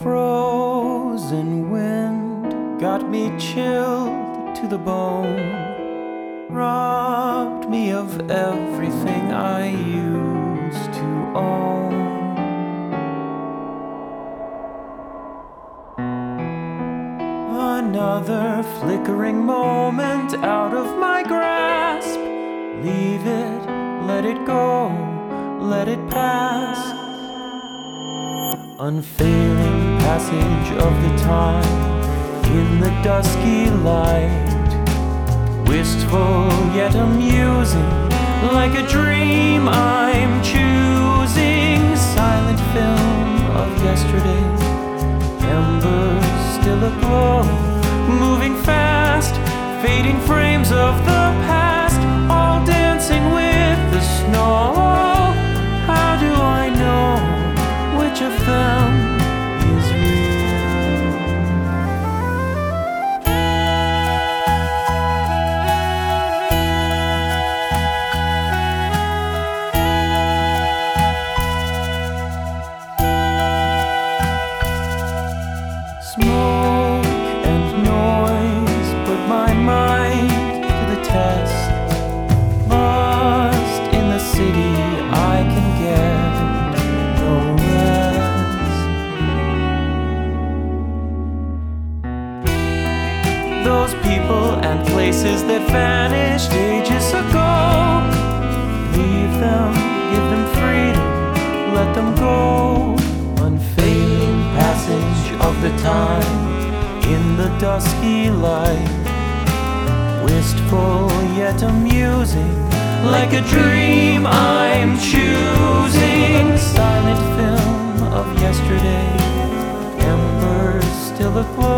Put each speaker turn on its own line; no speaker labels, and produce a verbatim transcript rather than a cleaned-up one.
Frozen wind got me chilled to the bone, robbed me of everything I used to own. Another flickering moment out of my grasp. Leave it, let it go, let it pass. Unfailing passage of the time in the dusky light, wistful yet amusing, like a dream I'm choosing. Silent film of yesterday, embers still aglow, moving fast, fading frames of the past, all dancing with the snow. How do I know which of them is real? Smoke and noise put my mind to the test. Lost in the city, I can get no rest. Those people and places that vanished ages ago, leave them, give them freedom, let them go. Unfailing passage of the time in the dusky light, wistful yet amusing, like a dream I'm choosing. Silent film of yesterday, embers still aglow,